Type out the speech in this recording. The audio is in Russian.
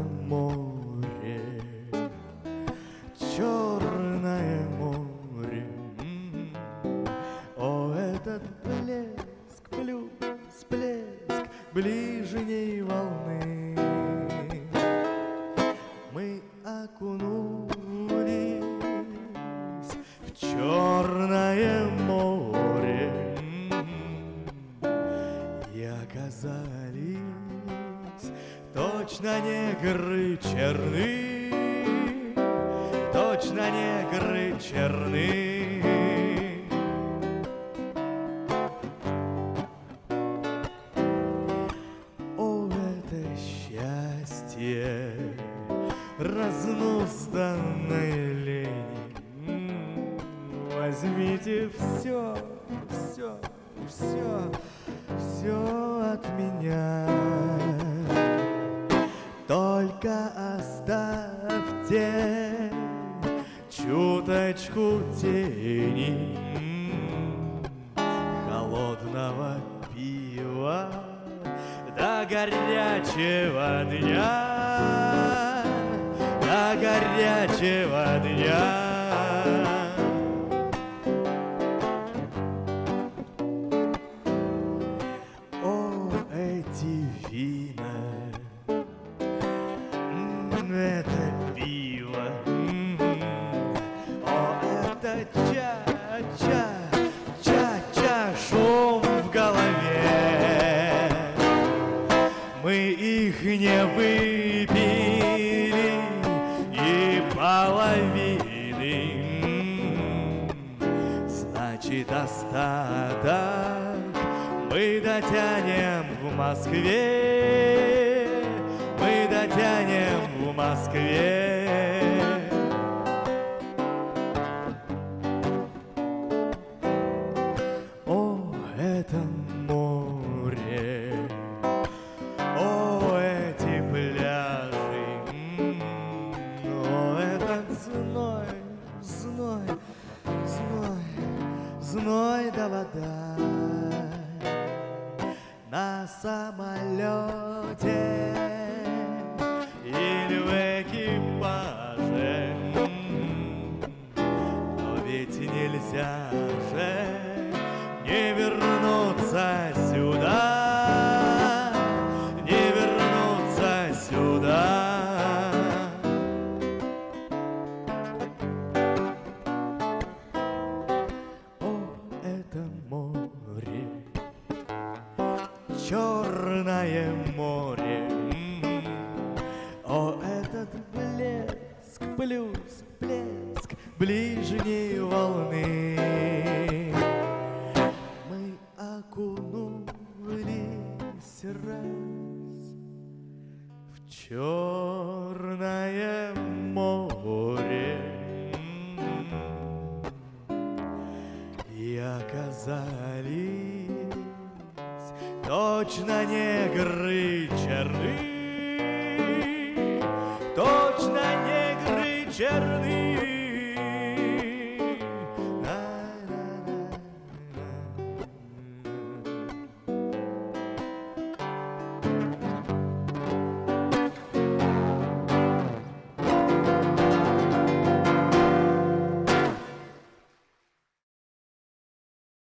море, черное море. О, этот блеск, плюс блеск ближней волны. Мы окунулись в черное море и оказались точно негры черны, точно негры черны. О, это счастье разнузданной лени. Возьмите все, все, все, все от меня. Только оставьте чуточку тени холодного пива до горячего дня, до горячего дня. О, эти вина, это пиво, о, это ча-ча-ча-ча, шум в голове. Мы их не выпили и половины, значит, остаток мы дотянем в Москве, мы дотянем в Москве. О, это море, о, эти пляжи, о, этот зной, зной, зной, зной да вода. На самолете или в экипаже, но ведь нельзя же не вернуться сюда, не вернуться сюда. О, это море, черное море. О, этот блеск, плюс блеск ближней волны. Мы окунулись раз в черное море и оказались точно негры черны, точно негры черны.